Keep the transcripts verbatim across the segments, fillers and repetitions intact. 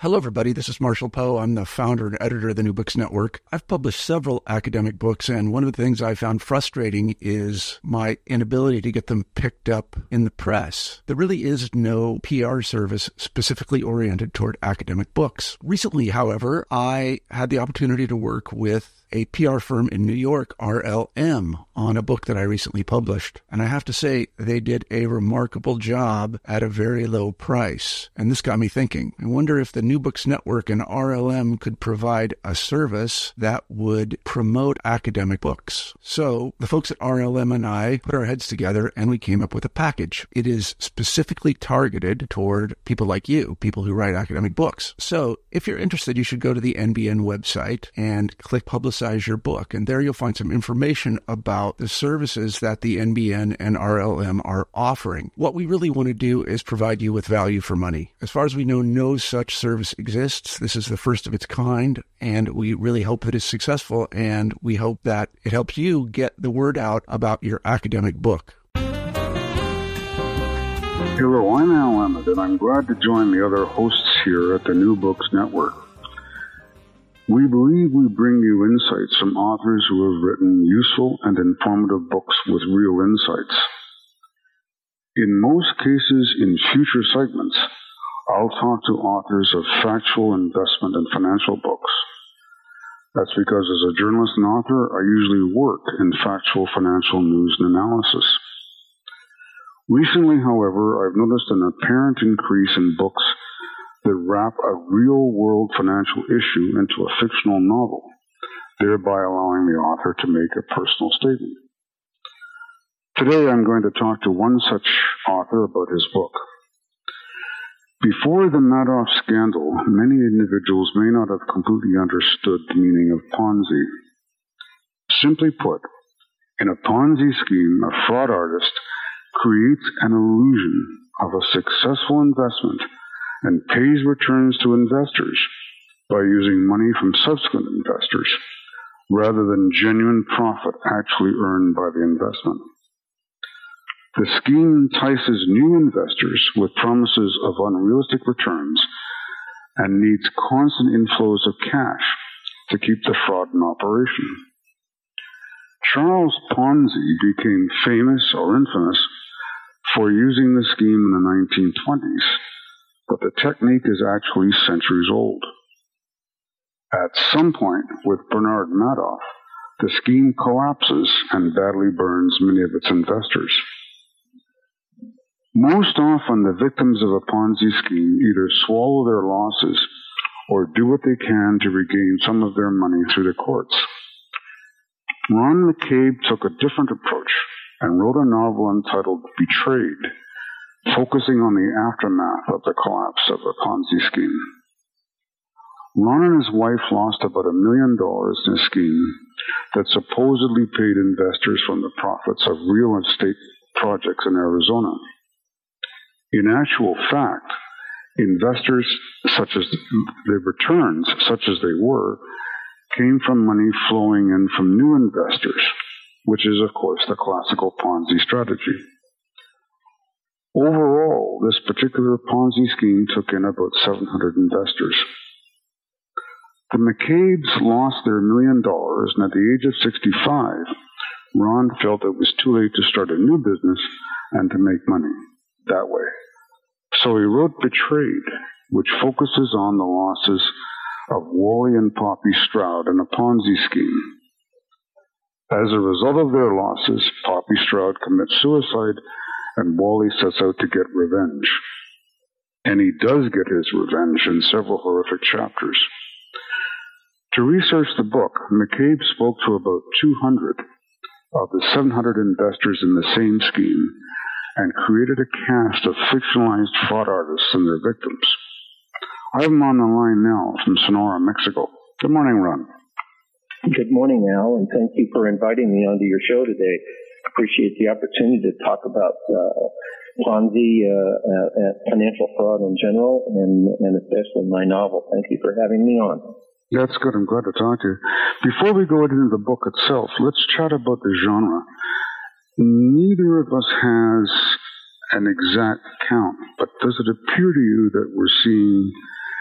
Hello, everybody. This is Marshall Poe. I'm the founder and editor of the New Books Network. I've published several academic books, and one of the things I found frustrating is my inability to get them picked up in the press. There really is no P R service specifically oriented toward academic books. Recently, however, I had the opportunity to work with a P R firm in New York, R L M, on a book that I recently published. And I have to say, they did a remarkable job at a very low price. And this got me thinking, I wonder if the New Books Network and R L M could provide a service that would promote academic books. So the folks at R L M and I put our heads together and we came up with a package. It is specifically targeted toward people like you, people who write academic books. So if you're interested, you should go to the N B N website and click Publicize your book, and there you'll find some information about the services that the N B N and R L M are offering. What we really want to do is provide you with value for money. As far as we know, no such service exists. This is the first of its kind, and we really hope that it's successful, and we hope that it helps you get the word out about your academic book. Hello, I'm Al Emmett, and I'm glad to join the other hosts here at the New Books Network. We believe we bring you insights from authors who have written useful and informative books with real insights. In most cases, in future segments, I'll talk to authors of factual investment and financial books. That's because as a journalist and author, I usually work in factual financial news and analysis. Recently, however, I've noticed an apparent increase in books that wrap a real-world financial issue into a fictional novel, thereby allowing the author to make a personal statement. Today I'm going to talk to one such author about his book. Before the Madoff scandal, many individuals may not have completely understood the meaning of Ponzi. Simply put, in a Ponzi scheme, a fraud artist creates an illusion of a successful investment and pays returns to investors by using money from subsequent investors rather than genuine profit actually earned by the investment. The scheme entices new investors with promises of unrealistic returns and needs constant inflows of cash to keep the fraud in operation. Charles Ponzi became famous or infamous for using the scheme in the nineteen twenties. But the technique is actually centuries old. At some point, with Bernard Madoff, the scheme collapses and badly burns many of its investors. Most often, the victims of a Ponzi scheme either swallow their losses or do what they can to regain some of their money through the courts. Ron McCabe took a different approach and wrote a novel entitled Betrayed, focusing on the aftermath of the collapse of the Ponzi scheme. Ron and his wife lost about a million dollars in a scheme that supposedly paid investors from the profits of real estate projects in Arizona. In actual fact, investors, such as the returns, such as they were, came from money flowing in from new investors, which is, of course, the classical Ponzi strategy. Overall, this particular Ponzi scheme took in about seven hundred investors. The McCabes lost their million dollars, and at the age of sixty-five, Ron felt it was too late to start a new business and to make money that way. So he wrote Betrayed, which focuses on the losses of Wally and Poppy Stroud in a Ponzi scheme. As a result of their losses, Poppy Stroud commits suicide, and Wally sets out to get revenge. And he does get his revenge in several horrific chapters. To research the book, McCabe spoke to about two hundred of the seven hundred investors in the same scheme and created a cast of fictionalized fraud artists and their victims. I have him on the line now from Sonora, Mexico. Good morning, Ron. Good morning, Al, and thank you for inviting me onto your show today. Appreciate the opportunity to talk about uh, Ponzi, uh, uh, financial fraud in general, and, and especially my novel. Thank you for having me on. That's good. I'm glad to talk to you. Before we go into the book itself, let's chat about the genre. Neither of us has an exact count, but does it appear to you that we're seeing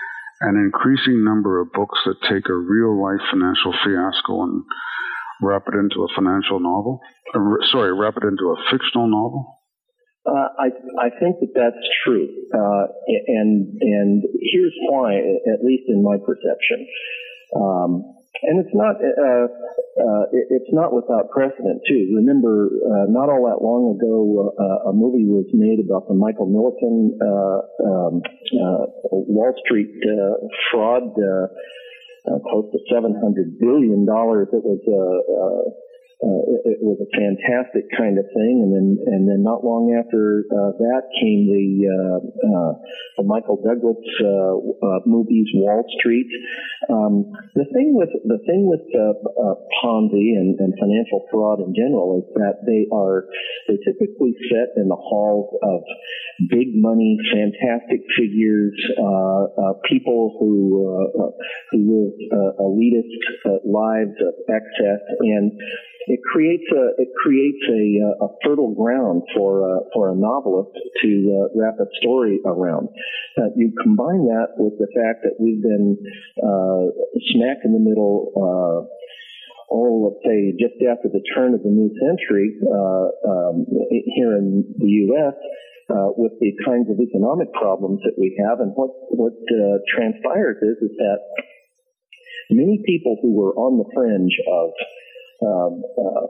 an increasing number of books that take a real-life financial fiasco and wrap it into a financial novel? Uh, sorry, wrap it into a fictional novel? Uh, I I think that that's true, uh, and and here's why, at least in my perception. Um, and it's not uh, uh, it's not without precedent too. Remember, uh, not all that long ago, uh, a movie was made about the Michael Milliken uh, um, uh, Wall Street uh, fraud, uh, uh, close to seven hundred billion dollars. It was a uh, Uh, it, it was a fantastic kind of thing, and then and then not long after uh, that came the uh, uh, the Michael Douglas uh, uh, movies, Wall Street. Um, the thing with the thing with uh, uh, Ponzi and, and financial fraud in general is that they are they typically set in the halls of big money, fantastic figures, uh, uh, people who uh, who live uh, elitist uh, lives of excess, and It creates a it creates a, a fertile ground for uh, for a novelist to uh, wrap a story around. Uh, you combine that with the fact that we've been uh, smack in the middle, uh, oh, let's say just after the turn of the new century uh, um, here in the U S Uh, with the kinds of economic problems that we have, and what what uh, transpires is is that many people who were on the fringe of Um, uh,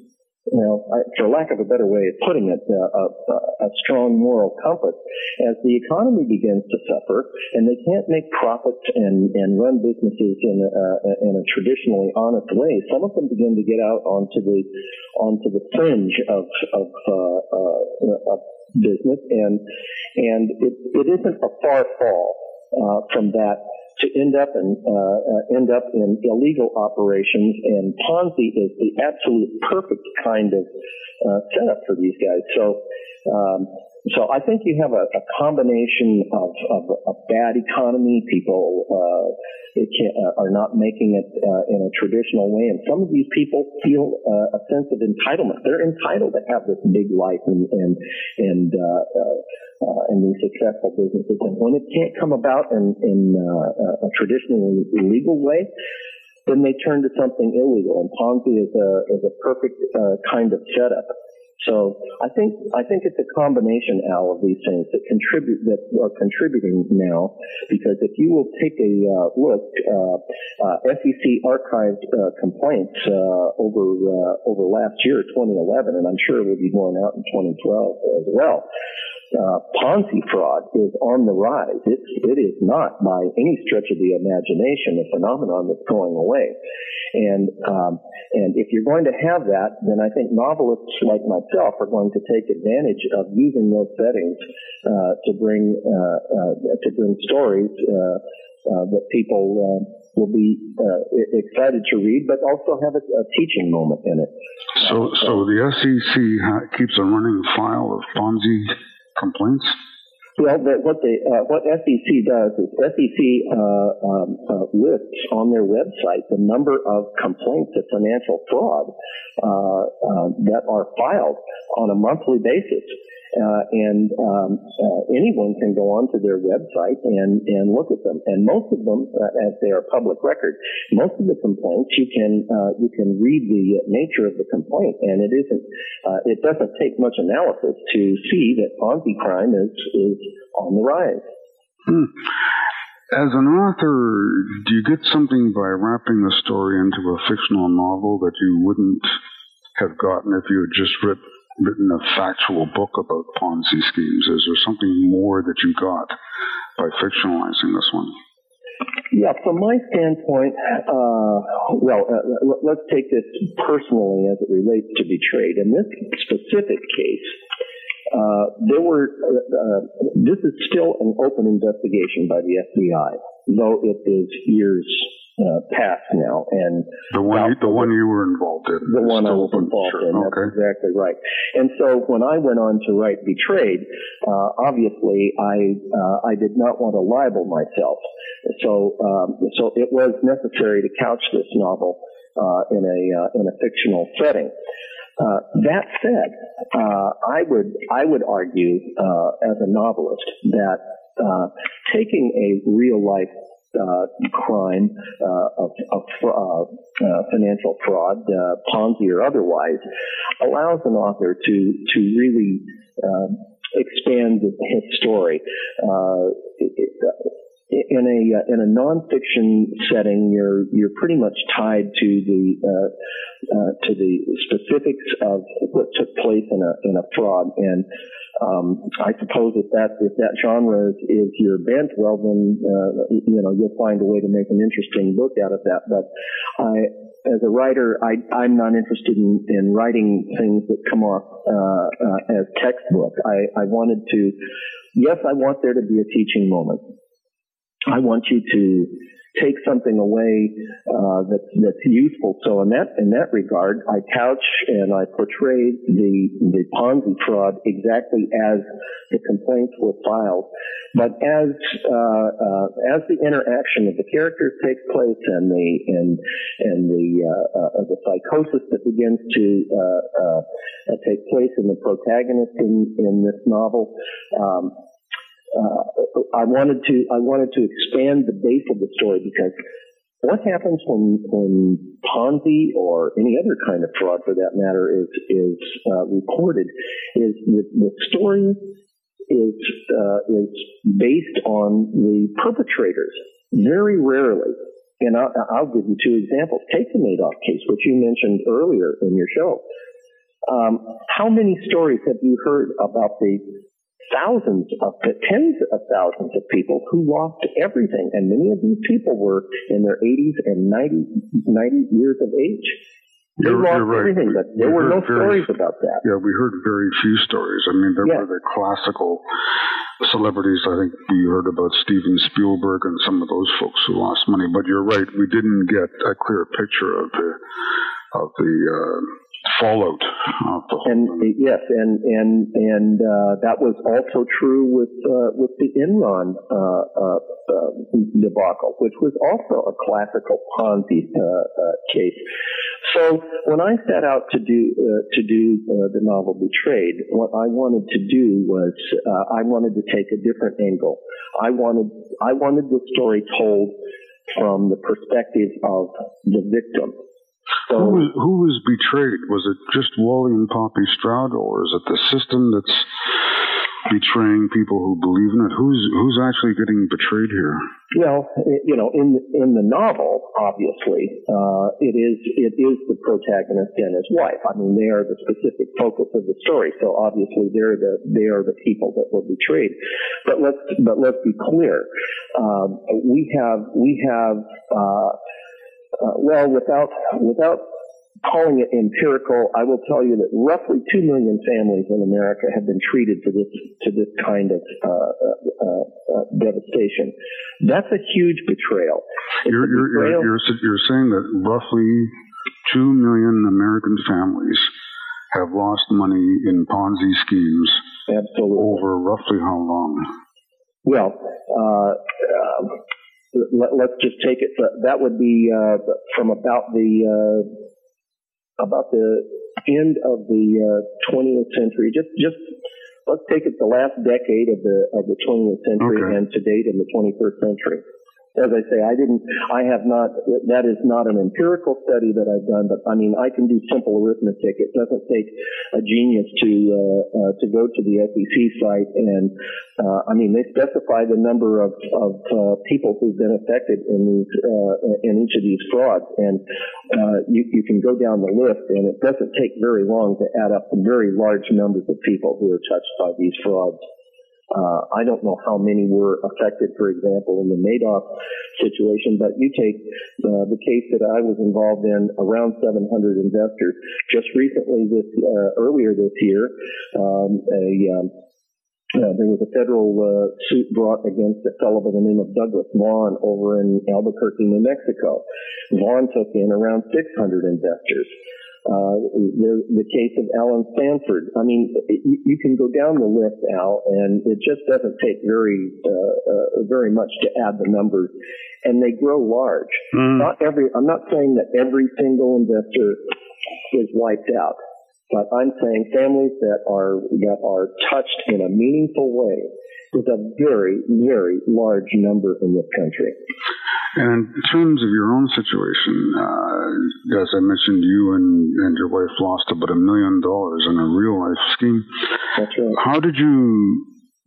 you know, I, for lack of a better way of putting it, uh, a, a strong moral compass. As the economy begins to suffer and they can't make profits and, and run businesses in a, uh, in a traditionally honest way, some of them begin to get out onto the onto the fringe of of, uh, uh, of business, and and it, it isn't a far fall uh, from that to end up in uh, uh, end up in illegal operations, and Ponzi is the absolute perfect kind of uh, setup for these guys. So, um, so I think you have a, a combination of, of a bad economy. People uh, it can't, uh, are not making it uh, in a traditional way, and some of these people feel uh, a sense of entitlement. They're entitled to have this big life and and and uh, uh, uh, and these successful businesses. And when it can't come about in in uh, a traditionally legal way, then they turn to something illegal. And Ponzi is a is a perfect uh, kind of setup. So I think I think it's a combination, Al, of these things that contribute that are contributing now. Because if you will take a uh, look, uh, uh, S E C archived uh, complaints uh, over uh, over last year, twenty eleven, and I'm sure it will be borne out in twenty twelve as well. Uh, Ponzi fraud is on the rise. It's, it is not by any stretch of the imagination a phenomenon that's going away. And um, and if you're going to have that, then I think novelists like myself are going to take advantage of using those settings uh, to bring uh, uh, to bring stories uh, uh, that people uh, will be uh, excited to read, but also have a, a teaching moment in it. So, uh, so the S E C ha- keeps a running file of Ponzi complaints? Well, the, what the uh, what S E C does is S E C uh, um, uh, lists on their website the number of complaints of financial fraud uh, uh, that are filed on a monthly basis. Uh, and um, uh, anyone can go onto their website and, and look at them. And most of them, uh, as they are public record, most of the complaints you can uh, you can read the nature of the complaint, and it isn't uh, it doesn't take much analysis to see that Ponzi crime is is on the rise. Hmm. As an author, do you get something by wrapping the story into a fictional novel that you wouldn't have gotten if you had just written? written a factual book about Ponzi schemes? Is there something more that you got by fictionalizing this one? Yeah, from my standpoint, uh, well, uh, let's take this personally as it relates to Betrayed. In this specific case, uh, there were, uh, this is still an open investigation by the F B I, though it is years Uh, past now, and the one you, the one you were involved in, the one I was involved sure. in. That's okay. exactly right. And so when I went on to write Betrayed, uh, obviously I uh, I did not want to libel myself, so um, so it was necessary to couch this novel uh, in a uh, in a fictional setting. Uh, that said, uh, I would I would argue uh, as a novelist that uh, taking a real life uh, crime uh, of, of uh, uh, financial fraud, uh, Ponzi or otherwise, allows an author to to really uh, expand his story. Uh, it, it, In a uh, in a nonfiction setting, you're you're pretty much tied to the uh, uh, to the specifics of what took place in a in a fraud, and um, I suppose if that if that genre is, is your bent, well then uh, you know you'll find a way to make an interesting book out of that. But I, as a writer, I I'm not interested in, in writing things that come off uh, uh, as textbook. I I wanted to, yes, I want there to be a teaching moment. I want you to take something away uh, that's that's useful. So in that in that regard, I couch and I portray the the Ponzi fraud exactly as the complaints were filed, but as uh, uh, as the interaction of the characters takes place and the and and the uh, uh, the psychosis that begins to uh, uh, take place in the protagonist in in this novel. Um, Uh, I wanted to I wanted to expand the base of the story, because what happens when when Ponzi or any other kind of fraud, for that matter, is is uh, reported, is the, the story is uh, is based on the perpetrators. Very rarely, and I'll, I'll give you two examples. Take the Madoff case, which you mentioned earlier in your show. Um, how many stories have you heard about the thousands of, tens of thousands of people who lost everything, and many of these people were in their eighties and ninety, ninety years of age. They you're, lost you're right. everything, but there we were no very, stories about that. Yeah, we heard very few stories. I mean, there yeah. were the classical celebrities. I think we heard about Steven Spielberg and some of those folks who lost money. But you're right, we didn't get a clear picture of the of the uh, fallout of the whole and thing. Yes, and and and uh, that was also true with uh, with the Enron uh, uh, uh, debacle, which was also a classical Ponzi uh, uh, case. So when I set out to do uh, to do uh, the novel Betrayed, what I wanted to do was uh, I wanted to take a different angle. I wanted I wanted the story told from the perspective of the victim. So, who, was, who was betrayed? Was it just Wally and Poppy Stroud, or is it the system that's betraying people who believe in it? Who's who's actually getting betrayed here? Well, you know, in in the novel, obviously, uh, it is it is the protagonist and his wife. I mean, they are the specific focus of the story. So obviously, they're the they are the people that were betrayed. But let's but let's be clear. Um, we have we have. Uh, Uh, well, without without calling it empirical, I will tell you that roughly two million families in America have been treated to this to this kind of uh, uh, uh, devastation. That's a huge betrayal. You're, you're, betrayal. You're, you're, you're saying that roughly two million American families have lost money in Ponzi schemes. Absolutely. Over roughly how long? Well. Uh, uh, Let, let's just take it. That would be uh, from about the uh, about the end of the uh, twentieth century. Just just let's take it the last decade of the of the twentieth century okay. and to date in the twenty-first century. As I say, I didn't. I have not. That is not an empirical study that I've done. But I mean, I can do simple arithmetic. It doesn't take a genius to uh, uh, to go to the S E C site and uh, I mean, they specify the number of of uh, people who've been affected in these uh, in each of these frauds, and uh, you you can go down the list, and it doesn't take very long to add up the very large numbers of people who are touched by these frauds. Uh, I don't know how many were affected, for example, in the Madoff situation, but you take uh, the case that I was involved in, around seven hundred investors. Just recently, this uh, earlier this year, um, a um, uh, there was a federal uh, suit brought against a fellow by the name of Douglas Vaughn over in Albuquerque, New Mexico. Vaughn took in around six hundred investors. Uh, the, the case of Alan Stanford. I mean, you, you can go down the list, Al, and it just doesn't take very, uh, uh, very much to add the numbers, and they grow large. Mm. Not every. I'm not saying that every single investor is wiped out, but I'm saying families that are that are touched in a meaningful way is a very, very large number in this country. And in terms of your own situation, uh, as I mentioned, you and, and your wife lost about a million dollars in a real-life scheme. That's right. How did you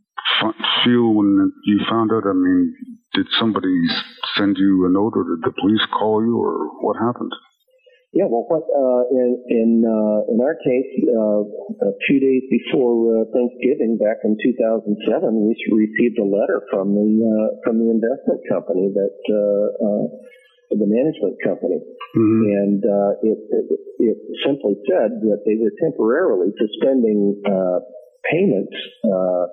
f- feel when you found out? I mean, did somebody send you a note, or did the police call you, or what happened? Yeah, well, what uh, in in uh, in our case, uh, a few days before uh, Thanksgiving, back in two thousand seven, we received a letter from the uh, from the investment company that uh, uh, the management company, mm-hmm. and uh, it, it it simply said that they were temporarily suspending uh, payments uh,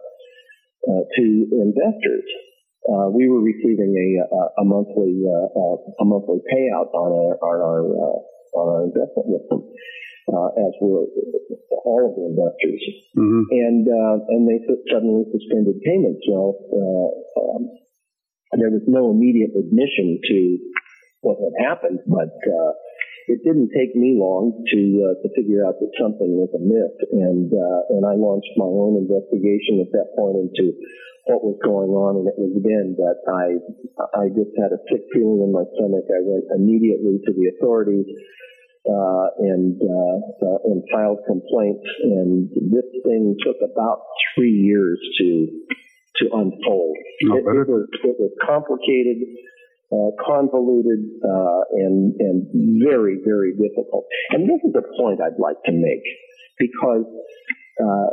uh, to investors. Uh, we were receiving a a, a monthly uh, a monthly payout on our on our uh, on our investment with them, uh, as were all of the investors, mm-hmm. and uh, and they suddenly suspended payments. Well, uh, um, there was no immediate admission to what had happened, but uh, it didn't take me long to uh, to figure out that something was amiss, and uh, and I launched my own investigation at that point into what was going on, and it was then that I I just had a sick feeling in my stomach. I went immediately to the authorities uh, and uh, uh, and filed complaints, and this thing took about three years to to unfold. It, it was it was complicated, uh, convoluted, uh, and and very very difficult. And this is a point I'd like to make, because Uh,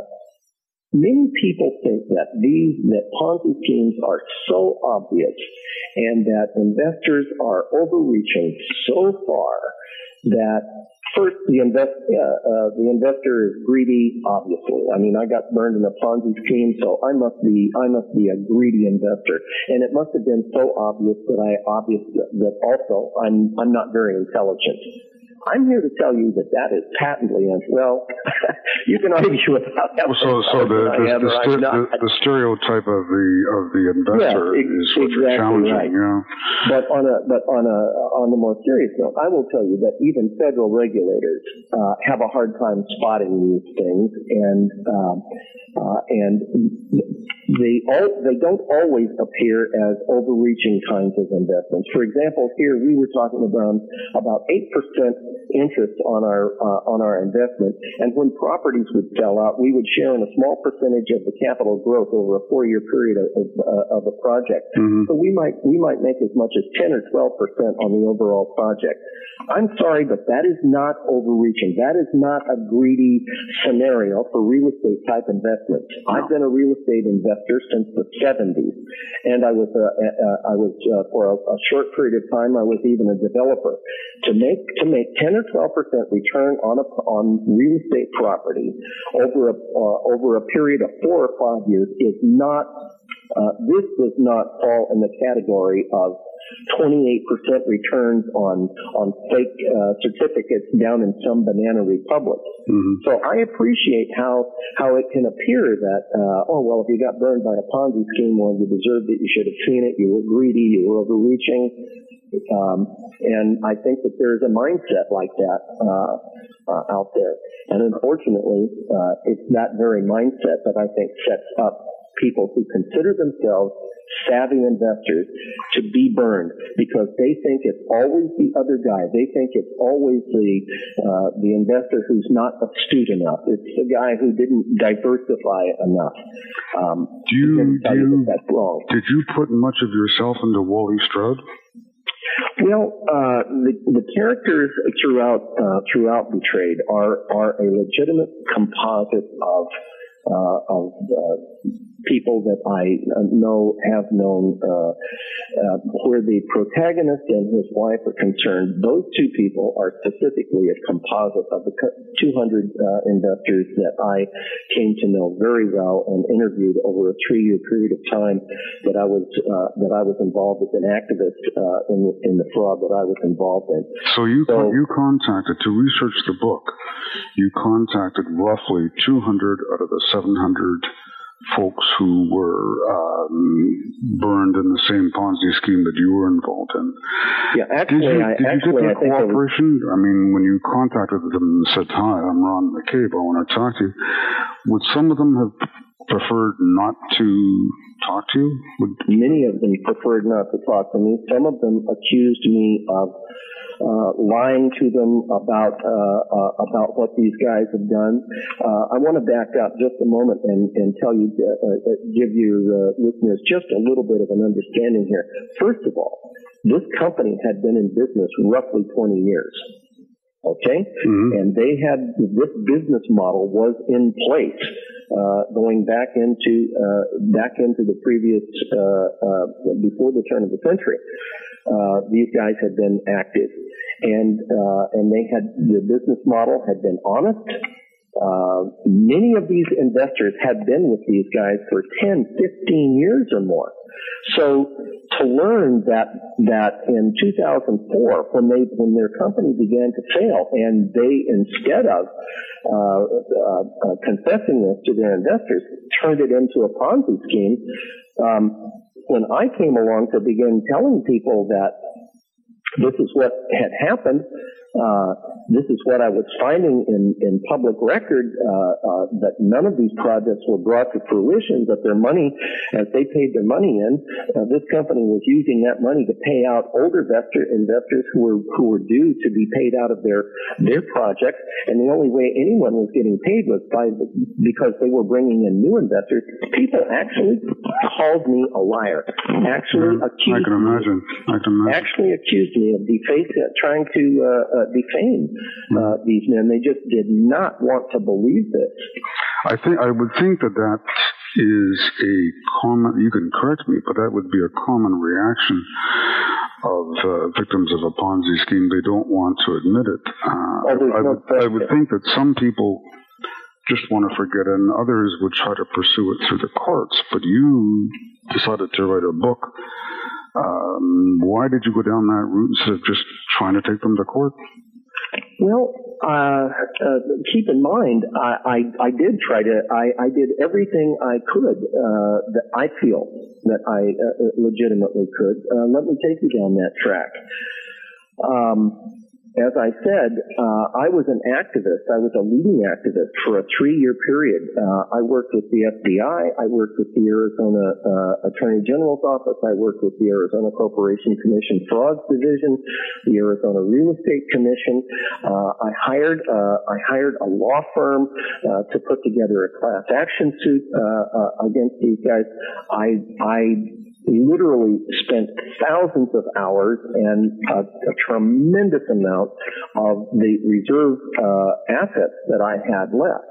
many people think that these that Ponzi schemes are so obvious, and that investors are overreaching so far that first the invest uh, uh, the investor is greedy. Obviously, I mean, I got burned in a Ponzi scheme, so I must be I must be a greedy investor, and it must have been so obvious that I obvious that also I'm I'm not very intelligent. I'm here to tell you that that is patently untrue. Well, you can argue about that. So, so the the, the, st- the the stereotype of the of the investor yes, ex- is what exactly you're challenging. Right. Yeah. But on a but on a on a more serious note, I will tell you that even federal regulators uh, have a hard time spotting these things, and um, uh, and they all they don't always appear as overreaching kinds of investments. For example, here we were talking about about eight percent interest on our uh, on our investment, and when properties would sell out, we would share in a small percentage of the capital growth over a four-year period of, of, uh, of a project. Mm-hmm. So we might we might make as much as ten or twelve percent on the overall project. I'm sorry, but that is not overreaching. That is not a greedy scenario for real estate type investments. No. I've been a real estate investor since the seventies, and I was uh, uh, I was uh, for a, a short period of time I was even a developer. To make to make ten or twelve percent return on a on real estate property over a uh, over a period of four or five years is not. Uh, this does not fall in the category of twenty-eight percent returns on on fake uh, certificates down in some banana republic. Mm-hmm. So I appreciate how how it can appear that uh, oh well, if you got burned by a Ponzi scheme, well, you deserved it, you should have seen it, you were greedy, you were overreaching, um, and I think that there is a mindset like that uh, uh, out there, and unfortunately, uh, it's that very mindset that I think sets up people who consider themselves savvy investors to be burned, because they think it's always the other guy. They think it's always the uh, the investor who's not astute enough. It's the guy who didn't diversify enough. Um, do you, do you, that that's wrong. Did you put much of yourself into Wally Stroud? Well, uh, the, the characters throughout uh, throughout the trade are are a legitimate composite of uh, of uh, people that I know, have known, uh, uh, where the protagonist and his wife are concerned. Those two people are specifically a composite of the two hundred uh, investors that I came to know very well and interviewed over a three-year period of time that I was uh, that I was involved as an activist uh, in, the, in the fraud that I was involved in. So you so, you contacted, to research the book, you contacted roughly two hundred out of the seven hundred folks who were um, burned in the same Ponzi scheme that you were involved in. Yeah, actually, did you, I, did actually, you get their cooperation? I, was... I mean, when you contacted them and said, "Hi, I'm Ron McCabe, I want to talk to you," would some of them have preferred not to talk to you? Would... Many of them preferred not to talk to me. Some of them accused me of uh, lying to them about uh, uh, about what these guys have done. Uh, I want to back up just a moment and, and tell you, uh, uh, give your uh, listeners just a little bit of an understanding here. First of all, this company had been in business roughly twenty years. Okay? Mm-hmm. And they had, this business model was in place, uh, going back into, uh, back into the previous, uh, uh, before the turn of the century. Uh, these guys had been active. And, uh, and they had, the business model had been honest. Uh, many of these investors had been with these guys for ten, fifteen years or more. So to learn that that in two thousand four, when they when their company began to fail, and they instead of uh, uh, uh, confessing this to their investors, turned it into a Ponzi scheme. Um, when I came along to begin telling people that this is what had happened, Uh, this is what I was finding in, in public record, uh, uh, that none of these projects were brought to fruition, but their money, as they paid their money in, uh, this company was using that money to pay out older investor, investors who were, who were due to be paid out of their, their projects. And the only way anyone was getting paid was by, because they were bringing in new investors. People actually called me a liar, actually yeah, accused I can imagine. me, I can imagine. actually accused me of deface, uh, trying to, uh, uh defame uh, these men. They just did not want to believe this. I think I would think that that is a common. You can correct me, but that would be a common reaction of uh, victims of a Ponzi scheme. They don't want to admit it. Uh, oh, I, no would, I would think that some people just want to forget it, and others would try to pursue it through the courts. But you decided to write a book. Um, why did you go down that route instead of just trying to take them to court? Well, uh, uh, keep in mind, I, I, I did try to, I, I did everything I could, uh, that I feel that I uh, legitimately could. Uh, let me take you down that track. Um, As I said, uh, I was an activist. I was a leading activist for a three-year period. Uh, I worked with the F B I. I worked with the Arizona uh, Attorney General's Office. I worked with the Arizona Corporation Commission Frauds Division, the Arizona Real Estate Commission. Uh, I hired uh, I hired a law firm uh, to put together a class action suit uh, uh, against these guys. I I. literally spent thousands of hours and a, a tremendous amount of the reserve uh, assets that I had left.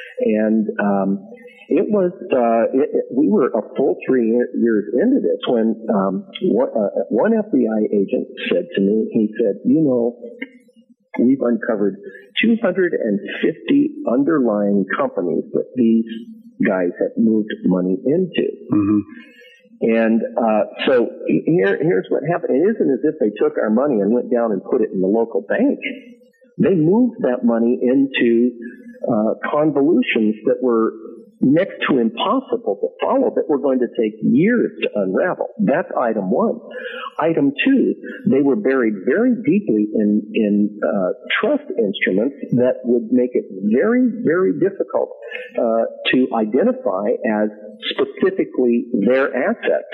And um, it was, uh, it, it, we were a full three years into this when um, one, uh, one F B I agent said to me, he said, you know, we've uncovered two hundred fifty underlying companies that these guys have moved money into. Mm-hmm. And uh, so here, here's what happened. It isn't as if they took our money and went down and put it in the local bank. They moved that money into uh, convolutions that were next to impossible to follow, that were going to take years to unravel. That's item one. Item two, they were buried very deeply in, in uh, trust instruments that would make it very, very difficult uh, to identify as specifically their assets.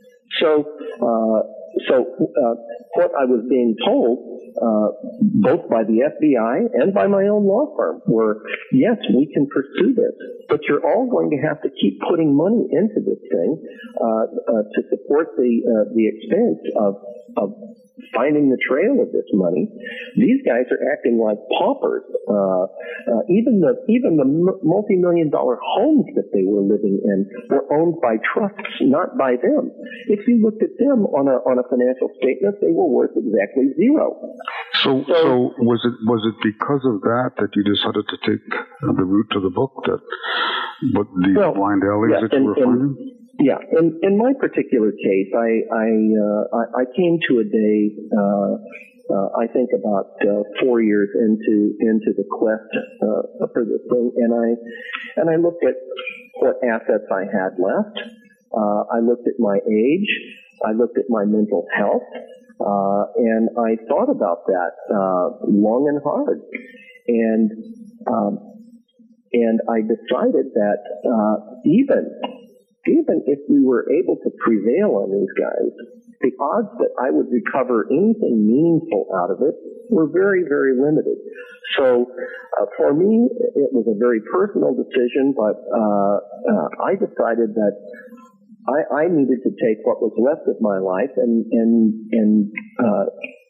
So, uh, so uh, what I was being told, uh, both by the F B I and by my own law firm, were, yes, we can pursue this, but you're all going to have to keep putting money into this thing uh, uh, to support the uh, the expense of of finding the trail of this money. These guys are acting like paupers. Uh, uh, even the even the multi-million dollar homes that they were living in were owned by trusts, not by them. If you looked at them on a on a financial statement, they were worth exactly zero. So, so, so was it was it because of that that you decided to take the route to the book, that what the well, blind alleys yeah, that you and, were and, finding? Yeah, in, in my particular case, I I, uh, I, I came to a day, uh, uh, I think about uh, four years into into the quest uh, for this thing, and I and I looked at what assets I had left. Uh, I looked at my age. I looked at my mental health, uh, and I thought about that uh, long and hard, and. Um, And I decided that uh, even even if we were able to prevail on these guys, the odds that I would recover anything meaningful out of it were very, very limited. So uh, for me, it was a very personal decision, but uh, uh, I decided that I, I needed to take what was left of my life and and and uh,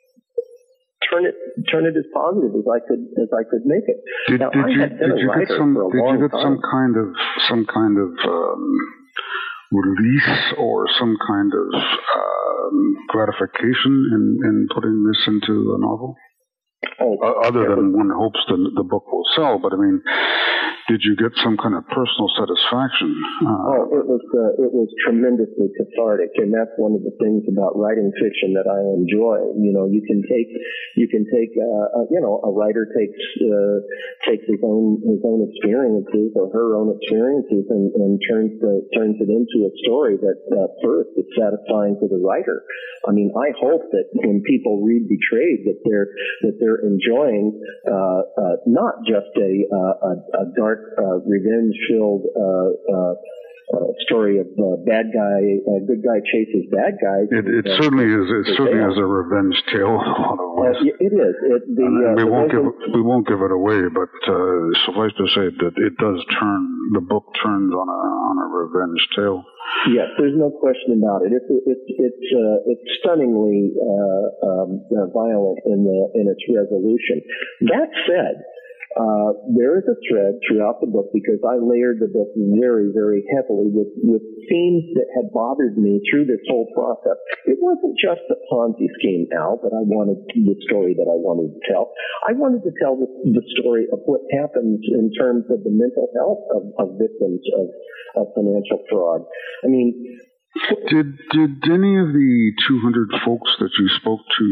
turn it turn it as positive as I could as I could make it. Did, now, did I you had been did a you writer get some for a did long you get time. some kind of some kind of um, release or some kind of um, gratification in, in putting this into a novel? Oh, uh, other than one hopes the the book will sell, but I mean, did you get some kind of personal satisfaction? Uh, oh, it was uh, it was tremendously cathartic, and that's one of the things about writing fiction that I enjoy. You know, you can take you can take uh, uh, you know a writer takes uh, takes his own his own experiences or her own experiences and, and turns the, turns it into a story that uh, first is satisfying to the writer. I mean, I hope that when people read Betrayed, that they're that they're enjoying uh, uh, not just a uh, a, a dark Uh, revenge-filled uh, uh, uh, story of uh, bad guy, uh, good guy chases bad guys. It, it uh, certainly is. It certainly is a revenge tale. In a lot of ways. Uh, it is. It, the, and, and uh, we the won't give Lincoln, we won't give it away, but uh, suffice to say that it does turn. The book turns on a on a revenge tale. Yes, there's no question about it. It's it's it's uh, it's stunningly uh, um, uh, violent in the in its resolution. That said. Uh, there is a thread throughout the book because I layered the book very, very heavily with, with themes that had bothered me through this whole process. It wasn't just the Ponzi scheme, Al, that I wanted, the story that I wanted to tell. I wanted to tell the, the story of what happens in terms of the mental health of, of victims of, of financial fraud. I mean, did, did any of the two hundred folks that you spoke to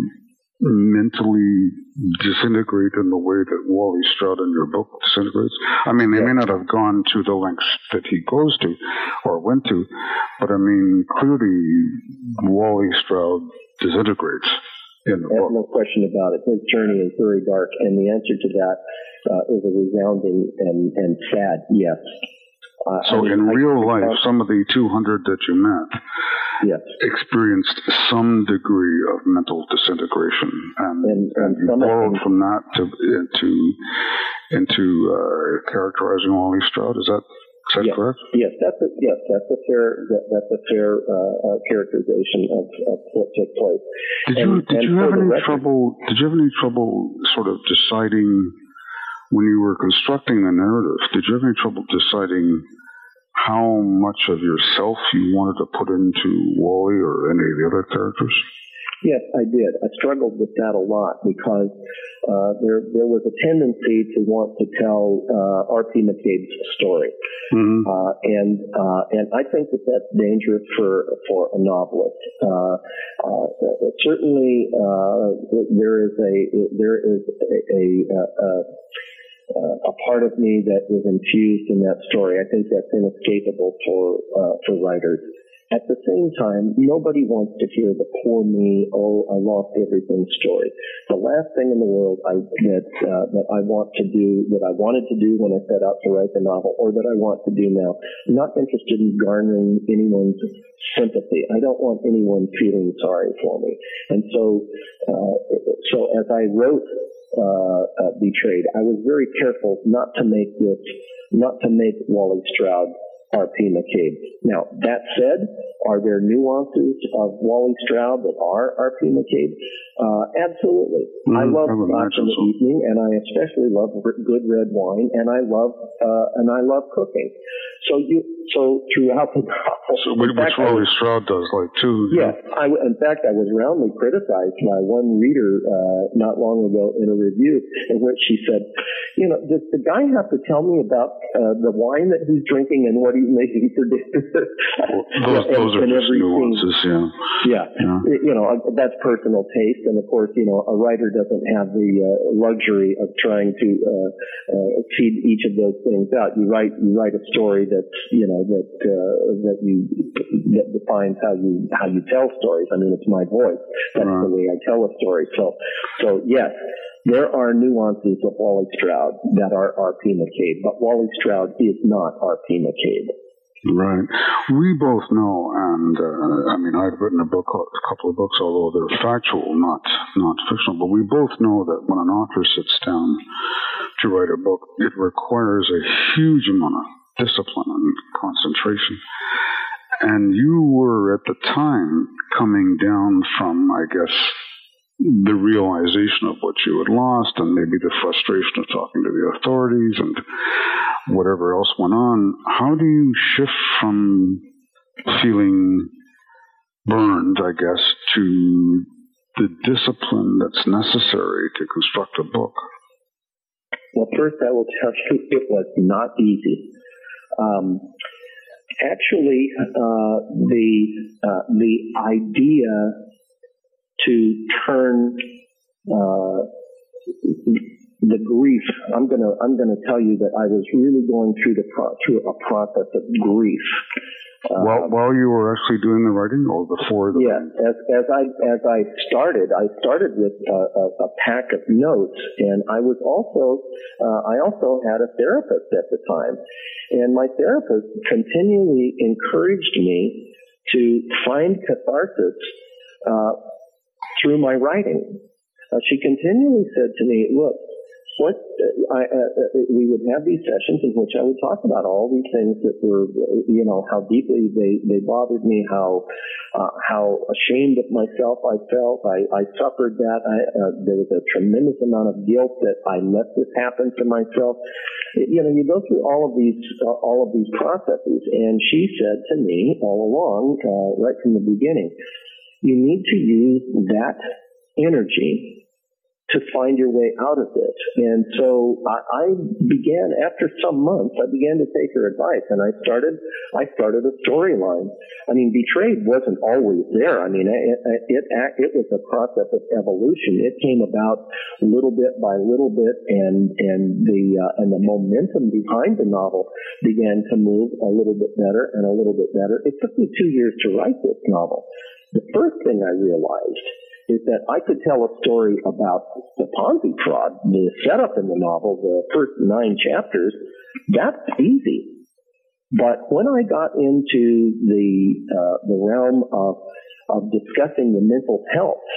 mentally disintegrate in the way that Wally Stroud in your book disintegrates? I mean, they may not have gone to the lengths that he goes to or went to, but I mean, clearly Wally Stroud disintegrates in the book. No question about it. His journey is very dark, and the answer to that uh, is a resounding and, and sad yes. Uh, so I mean, in I real life, some of the two hundred that you met yes. experienced some degree of mental disintegration, and, and, and, and you borrowed from that to into into uh, characterizing Wally Stroud. Is that is that yes. correct? Yes, that's a, yes, that's a fair that, that's a fair uh, uh, characterization of, of what took place. Did and, you did you have any record, trouble? Did you have any trouble sort of deciding when you were constructing the narrative? Did you have any trouble deciding how much of yourself you wanted to put into Wally or any of the other characters? Yes, I did. I struggled with that a lot because uh, there there was a tendency to want to tell uh, R P McCabe's story, mm-hmm. uh, and uh, and I think that that's dangerous for for a novelist. Uh, uh, certainly, uh, there is a there is a. a, a Uh, a part of me that was infused in that story. I think that's inescapable for uh, for writers. At the same time, nobody wants to hear the poor me, oh, I lost everything story. The last thing in the world I, that uh, that I want to do, that I wanted to do when I set out to write the novel, or that I want to do now, I'm not interested in garnering anyone's sympathy. I don't want anyone feeling sorry for me. And so, uh, so as I wrote Uh, uh, Betrayed, I was very careful not to make this, not to make Wally Stroud R P McCabe. Now, that said, are there nuances of Wally Stroud that are R P McCabe? Uh, absolutely. Mm-hmm. I love Scotch in the evening, and I especially love good red wine, and I love uh, and I love cooking. So you, so throughout the novel, so, which fact, Wally was, Stroud does like too. Yeah, I, in fact, I was roundly criticized by one reader uh, not long ago in a review in which she said, "You know, does the guy have to tell me about uh, the wine that he's drinking and what he's making for dinner?" Well, those, and, those are just nuances, yeah. Yeah, yeah. You know, that's personal taste. And of course, you know, a writer doesn't have the uh, luxury of trying to uh, uh, feed each of those things out. You write, you write a story that's, you know, that uh, that you that defines how you how you tell stories. I mean, it's my voice. That's right. The way I tell a story. So, so yes, There are nuances of Wally Stroud that are R P. McCabe, but Wally Stroud is not R P. McCabe. Right. We both know, and uh, I mean, I've written a book, a couple of books, although they're factual, not not fictional. But we both know that when an author sits down to write a book, it requires a huge amount of discipline and concentration. And you were at the time coming down from, I guess, the realization of what you had lost, and maybe the frustration of talking to the authorities and whatever else went on. How do you shift from feeling burned, I guess, to the discipline that's necessary to construct a book? Well, first I will tell you it was not easy. Um, actually, uh, the uh, the idea to turn uh, the grief. I'm gonna I'm gonna tell you that I was really going through the pro- through a process of grief. Uh, while while you were actually doing the writing, or before? The yeah, as as I as I started, I started with a, a, a pack of notes, and I was also uh, I also had a therapist at the time, and my therapist continually encouraged me to find catharsis uh, through my writing. Uh, she continually said to me, "Look, what I, uh, we would have these sessions in which I would talk about all these things that were, you know, how deeply they, they bothered me, how uh, how ashamed of myself I felt. I, I suffered that. I, uh, there was a tremendous amount of guilt that I let this happen to myself. You know, you go through all of these uh, all of these processes, and she said to me all along, uh, right from the beginning, you need to use that energy to find your way out of this. And so I, I began, after some months, I began to take her advice, and I started, I started a storyline. I mean, Betrayed wasn't always there. I mean, it, it, it, it was a process of evolution. It came about little bit by little bit, and, and the, uh, and the momentum behind the novel began to move a little bit better and a little bit better. It took me two years to write this novel. The first thing I realized is that I could tell a story about the Ponzi fraud, the setup in the novel, the first nine chapters. That's easy. But when I got into the uh, the realm of of discussing the mental health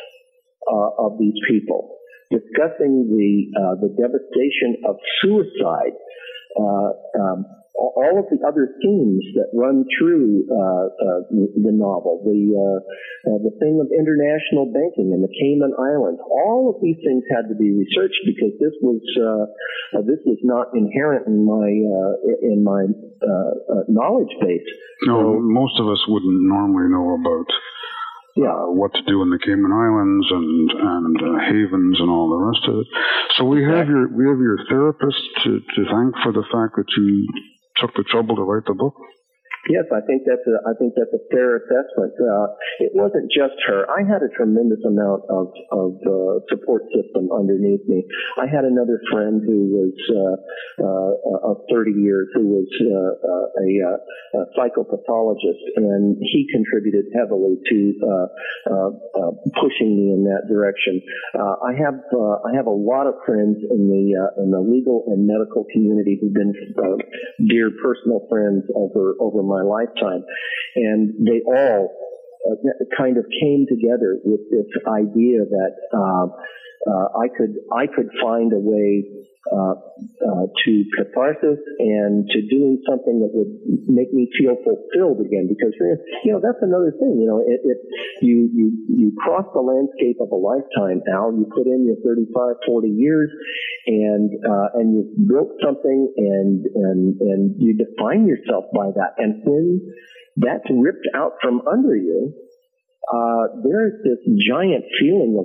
uh, of these people, discussing the uh, the devastation of suicide, uh, um, all of the other themes that run through uh, uh, the novel, the uh, uh, the thing of international banking and the Cayman Islands, all of these things had to be researched because this was uh, uh, this was not inherent in my uh, in my uh, uh, knowledge base. No, so, most of us wouldn't normally know about yeah. uh, what to do in the Cayman Islands and and uh, havens and all the rest of it. So we have your we have your therapist to, to thank for the fact that you took the trouble to write the book? Yes, I think that's a, I think that's a fair assessment. Uh, it wasn't just her. I had a tremendous amount of, of uh, support system underneath me. I had another friend who was uh, uh, of thirty years, who was uh, uh, a, a psychopathologist, and he contributed heavily to uh, uh, uh, pushing me in that direction. Uh, I have uh, I have a lot of friends in the uh, in the legal and medical community who've been uh, dear personal friends over over my lifetime, and they all uh, kind of came together with this idea that uh, uh, I could I could find a way uh, uh, to catharsis and to doing something that would make me feel fulfilled again. Because you know that's another thing. You know, it, it you you you cross the landscape of a lifetime, Al. You put in your thirty-five, forty years, and uh, and you've built something, and and and you define yourself by that. And when that's ripped out from under you, uh, there's this giant feeling of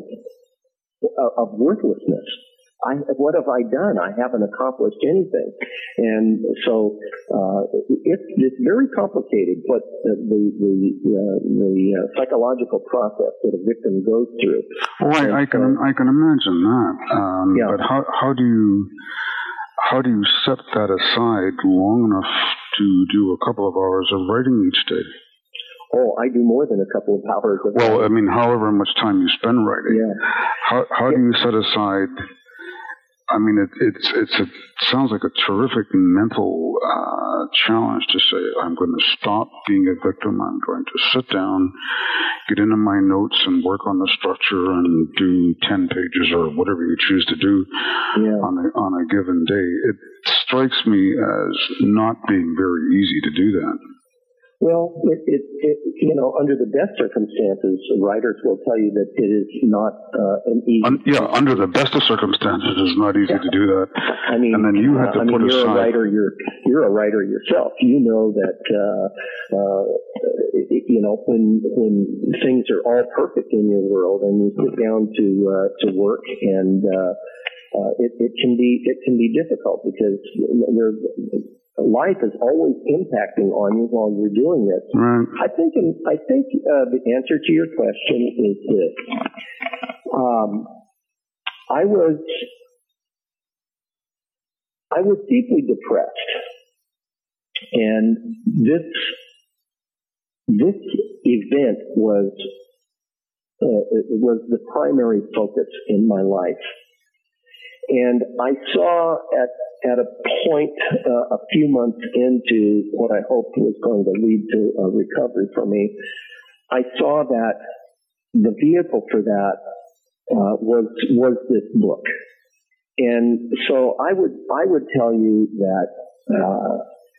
of worthlessness. I, what have I done? I haven't accomplished anything. And so uh, it, it's very complicated, but the the uh, the uh, psychological process that a victim goes through. Oh, I, I can I can imagine that. Um, yeah. But how how do you how do you set that aside long enough to do a couple of hours of writing each day? Oh, I do more than a couple of hours of Well, writing. I mean, however much time you spend writing. Yeah. How how yeah. do you set aside I mean, it, it's it's a, sounds like a terrific mental uh, challenge to say, I'm going to stop being a victim. I'm going to sit down, get into my notes, and work on the structure, and do ten pages or whatever you choose to do yeah. on a on a given day. It strikes me as not being very easy to do that. Well, it, it, it, you know, under the best circumstances, writers will tell you that it is not uh, an easy. Un, yeah, under the best of circumstances, it's not easy yeah. to do that. I mean, and then you have to uh, I put mean, you're aside. a writer. You're you're a writer yourself. You know that uh, uh, you know when when things are all perfect in your world, and you sit down to uh, to work, and uh, uh, it, it can be it can be difficult because you're. Life is always impacting on you while you're doing this. Right. I think. I think uh, the answer to your question is this. Um, I was. I was deeply depressed, and this this event was uh, it was the primary focus in my life, and I saw at At a point, uh, a few months into what I hoped was going to lead to a recovery for me, I saw that the vehicle for that uh, was was this book, and so I would I would tell you that uh,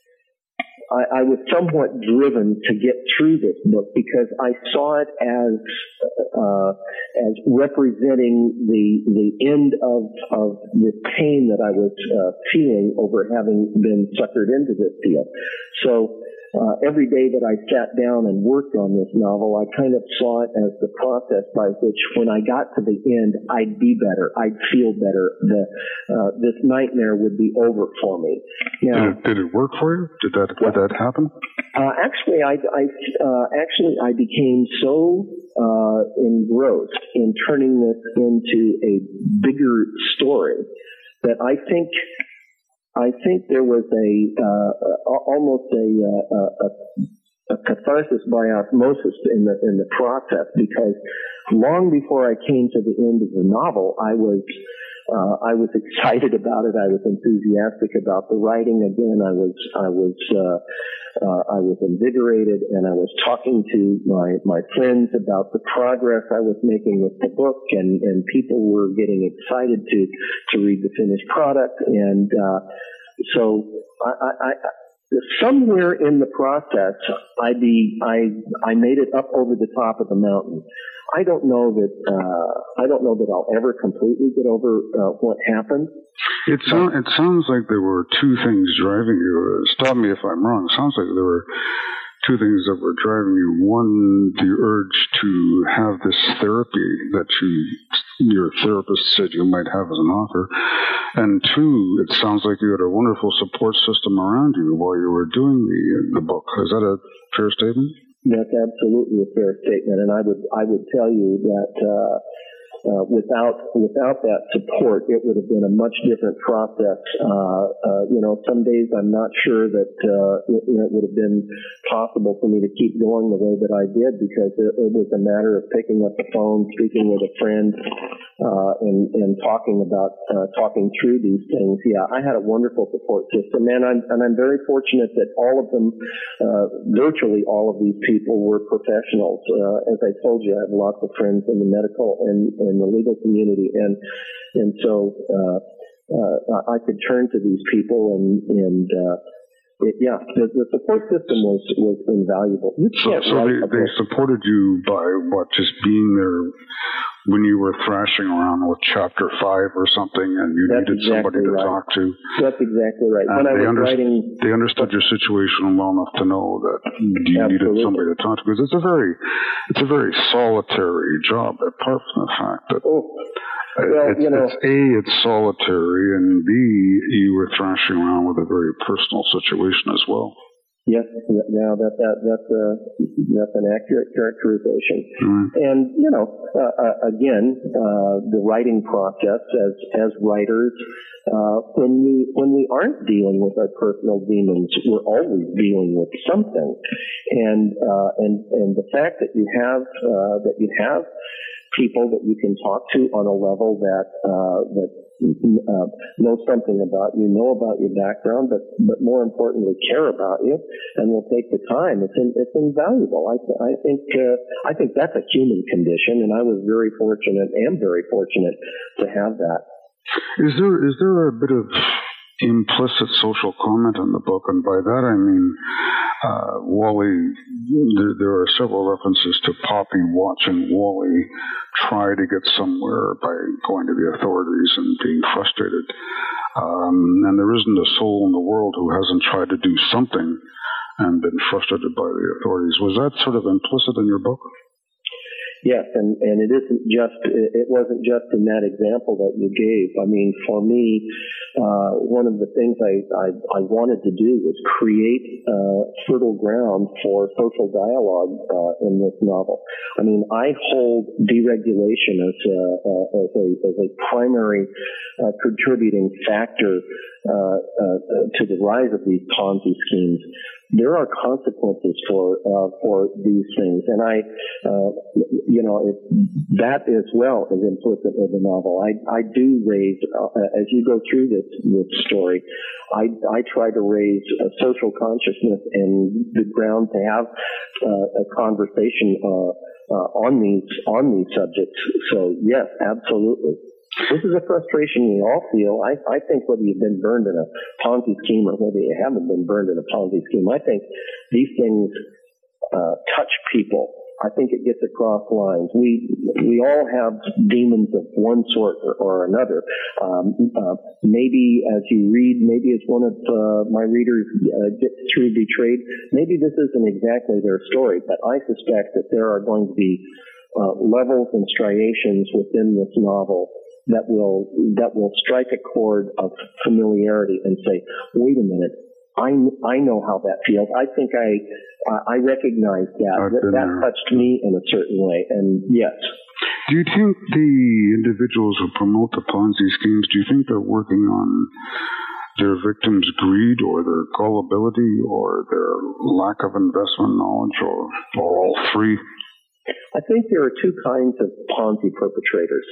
I, I was somewhat driven to get through this book because I saw it as uh, as representing the the end of of the pain that I was uh, feeling over having been suckered into this deal. So uh, every day that I sat down and worked on this novel, I kind of saw it as the process by which, when I got to the end, I'd be better, I'd feel better. The uh, this nightmare would be over for me. Now, did, it, did it work for you? Did that did that happen? Uh, actually, I, I uh, actually I became so uh, engrossed in turning this into a bigger story that I think I think there was a uh, almost a, a, a, a catharsis by osmosis in the in the process, because long before I came to the end of the novel, I was. Uh, I was excited about it. I was enthusiastic about the writing. Again, I was, I was, uh, uh, I was invigorated, and I was talking to my my friends about the progress I was making with the book, and and people were getting excited to to read the finished product, and uh, so I. I, I somewhere in the process, I be I I made it up over the top of the mountain. I don't know that uh, I don't know that I'll ever completely get over uh, what happened. It sounds it sounds like there were two things driving you. Stop me if I'm wrong. It sounds like there were two things that were driving you. One, the urge to have this therapy that you your therapist said you might have as an author, and two, it sounds like you had a wonderful support system around you while you were doing the the book. Is that a fair statement? That's absolutely a fair statement, and I would I would tell you that uh, uh, without without that support, it would have been a much different process. Uh, uh, you know, some days I'm not sure that uh, it, you know, it would have been possible for me to keep going the way that I did, because it, it was a matter of picking up the phone, speaking with a friend, uh, and and talking about uh, talking through these things. Yeah, I had a wonderful support system, and I'm and I'm very fortunate that all of them, uh, virtually all of these people, were professionals. Uh, as I told you, I have lots of friends in the medical and, and the legal community, and and so uh, uh, I could turn to these people, and and uh, it, yeah, the, the support system was was invaluable. You so so they, they supported you by what, just being there when you were thrashing around with chapter five or something, and you That's needed exactly somebody to right. talk to. That's exactly right. And when I they was under- writing, they understood your situation well enough to know that you Absolutely. needed somebody to talk to, because it's a very, it's a very solitary job. Apart from the fact that oh, well, it's, you know, it's a, it's solitary, and B, you were thrashing around with a very personal situation as well. Yes, now that, that that's a that's an accurate characterization. Mm-hmm. And you know, uh, uh, again, uh, the writing process as as writers, uh, when we when we aren't dealing with our personal demons, we're always dealing with something. And uh, and and the fact that you have uh, that you have people that you can talk to on a level that uh, that uh, know something about you, know about your background, but but more importantly, care about you, and will take the time. It's in, it's invaluable. I th- I think uh, I think that's a human condition, and I was very fortunate, am very fortunate to have that. Is there is there a bit of implicit social comment in the book? And by that I mean, uh, Wally, there, there are several references to Poppy watching Wally try to get somewhere by going to the authorities and being frustrated. Um, and there isn't a soul in the world who hasn't tried to do something and been frustrated by the authorities. Was that sort of implicit in your book? Yes, and, and it isn't just, it wasn't just in that example that you gave. I mean, for me, uh, one of the things I, I, I wanted to do was create uh, fertile ground for social dialogue uh, in this novel. I mean, I hold deregulation as a, uh, as a, as a primary uh, contributing factor uh, uh, to the rise of these Ponzi schemes. There are consequences for uh, for these things, and I, uh, you know, it, that as well is implicit in the novel. I I do raise, uh, as you go through this this story, I I try to raise a social consciousness and the ground to have uh, a conversation uh, uh, on these on these subjects. So yes, absolutely. This is a frustration we all feel. I, I think whether you've been burned in a Ponzi scheme or whether you haven't been burned in a Ponzi scheme, I think these things uh, touch people. I think it gets across lines. We we all have demons of one sort or, or another. Um, uh, maybe as you read, maybe as one of uh, my readers uh, gets through Betrayed, maybe this isn't exactly their story, but I suspect that there are going to be uh, levels and striations within this novel that will that will strike a chord of familiarity and say, wait a minute, I, I know how that feels. I think I I recognize that. That, that touched me in a certain way, and yes. Do you think the individuals who promote the Ponzi schemes, do you think they're working on their victims' greed or their gullibility or their lack of investment knowledge or, or all three? I think there are two kinds of Ponzi perpetrators.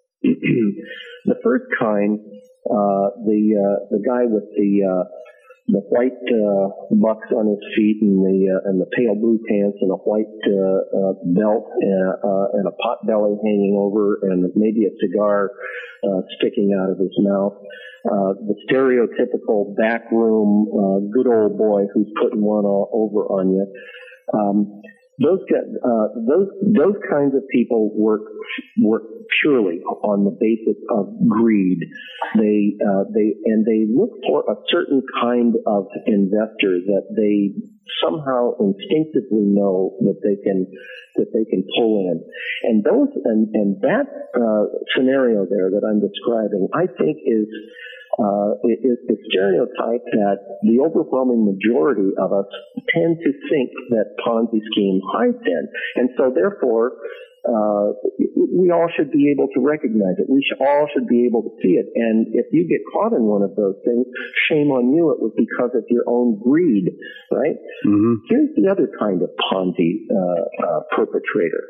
The first kind, uh, the uh, the guy with the uh, the white uh, bucks on his feet and the uh, and the pale blue pants and a white uh, uh, belt and, uh, and a pot belly hanging over and maybe a cigar uh, sticking out of his mouth. Uh, the stereotypical backroom uh, good old boy who's putting one all over on you. Um, Those uh, those those kinds of people work work purely on the basis of greed. They uh, they and they look for a certain kind of investor that they somehow instinctively know that they can that they can pull in. And those and and that uh, scenario there that I'm describing, I think is. Uh, it is the stereotype that the overwhelming majority of us tend to think that Ponzi scheme hides in. And so therefore, uh, we all should be able to recognize it. We should, all should be able to see it. And if you get caught in one of those things, shame on you. It was because of your own greed, right? Mm-hmm. Here's the other kind of Ponzi uh, uh, perpetrator.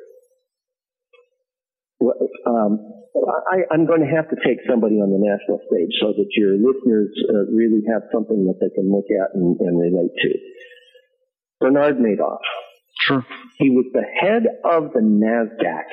Um, I, I'm going to have to take somebody on the national stage so that your listeners uh, really have something that they can look at and, and relate to. Bernard Madoff. Sure. He was the head of the NASDAQ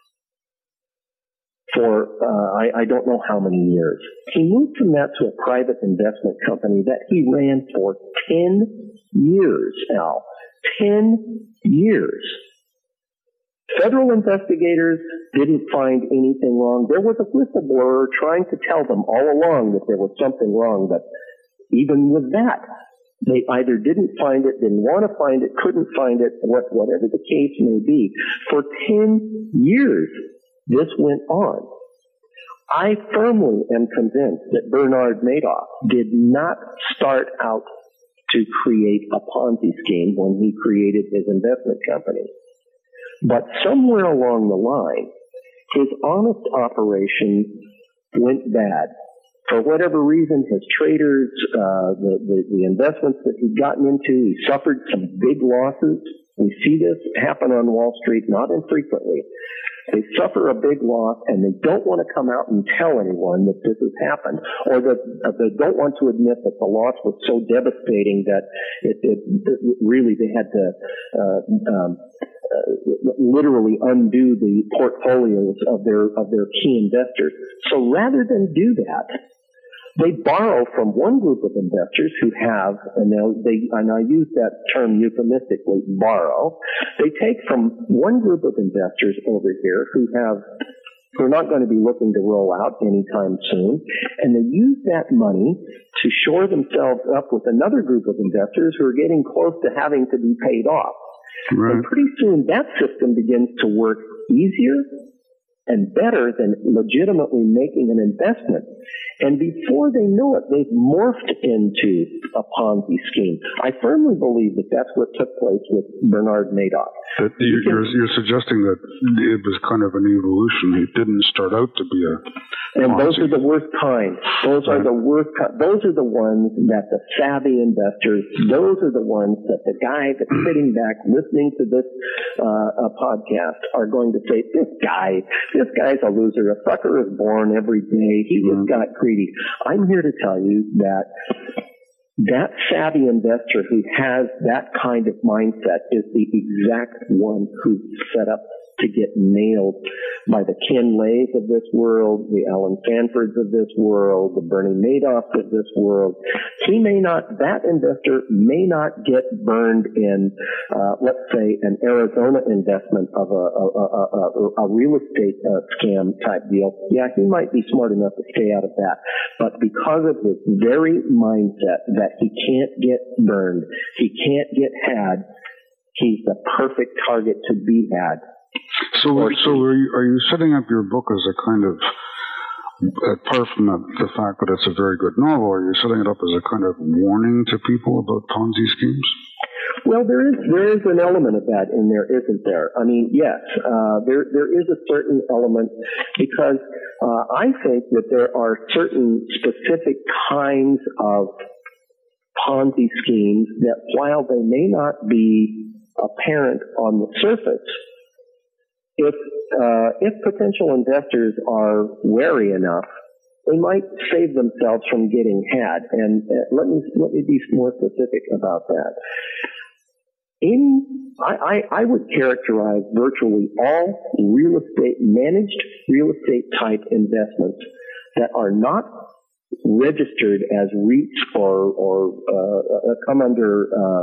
for uh, I, I don't know how many years. He moved from that to a private investment company that he ran for ten years, Al. Ten years. Federal investigators didn't find anything wrong. There was a whistleblower trying to tell them all along that there was something wrong, but even with that, they either didn't find it, didn't want to find it, couldn't find it, what, whatever the case may be. For ten years, this went on. I firmly am convinced that Bernard Madoff did not start out to create a Ponzi scheme when he created his investment company. But somewhere along the line, his honest operation went bad. For whatever reason, his traders, uh, the, the, the investments that he'd gotten into, he suffered some big losses. We see this happen on Wall Street not infrequently. they suffer a big loss, and they don't want to come out and tell anyone that this has happened, or that uh, they don't want to admit that the loss was so devastating that it, it, it really they had to uh, um, uh, literally undo the portfolios of their of their key investors. So rather than do that, they borrow from one group of investors who have, and they, and I use that term euphemistically, borrow. They take from one group of investors over here who have, who are not going to be looking to roll out anytime soon, and they use that money to shore themselves up with another group of investors who are getting close to having to be paid off. Right. And pretty soon that system begins to work easier and better than legitimately making an investment. And before they know it, they've morphed into a Ponzi scheme. I firmly believe that that's what took place with Bernard Madoff. That you're, you're, you're suggesting that it was kind of an evolution. It didn't start out to be a And Ponzi. those are the worst kinds. Those right. are the worst. Those are the ones that the savvy investors. Those are the ones that the guy that's sitting back listening to this uh, a podcast are going to say, "This guy, this guy's a loser. A sucker is born every day. He just mm-hmm. got greedy." I'm here to tell you that that savvy investor who has that kind of mindset is the exact one who's set up to get nailed by the Ken Lays of this world, the Alan Sanfords of this world, the Bernie Madoffs of this world. He may not, that investor may not get burned in, uh, let's say, an Arizona investment of a, a, a, a, a real estate uh, scam type deal. Yeah, he might be smart enough to stay out of that. But because of his very mindset that he can't get burned, he can't get had, he's the perfect target to be had. So, so are you, are you setting up your book as a kind of, apart from the, the fact that it's a very good novel, are you setting it up as a kind of warning to people about Ponzi schemes? Well, there is there is an element of that in there, isn't there? I mean, yes, uh, there there is a certain element because uh, I think that there are certain specific kinds of Ponzi schemes that, while they may not be apparent on the surface, If uh, if potential investors are wary enough, they might save themselves from getting had. And uh, let me let me be more specific about that. In I, I, I would characterize virtually all real estate managed real estate type investments that are not registered as REITs or or uh, come under uh,